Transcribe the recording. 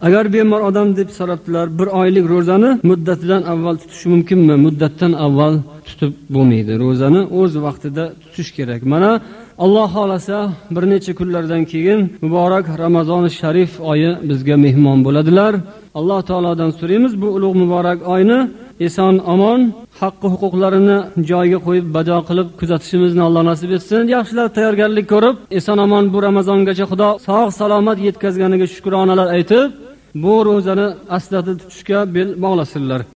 Agar bemor odam deb so'rabdilar, bir oylik ro'zani muddatidan avval tutish mumkinmi? Muddatdan avval tutib bo'lmaydi. Ro'zani o'z vaqtida tutish kerak. Mana Alloh xolasa bir necha kunlardan keyin muborak Ramazon sharif oyi bizga mehmon bo'ladilar. Alloh taolodan so'raymiz, bu ulug' muborak oyni eson omon haqqi huquqlarini joyiga qo'yib bado qilib kuzatishimizni Alloh nasib etsin. Yaxshilar tayyorgarlik ko'rib, eson omon bu Ramazongacha Xudo sog' salomat yetkazganiga shukronalar aytib, bu ro'zani aslida tutishga bel bog'lasinlar.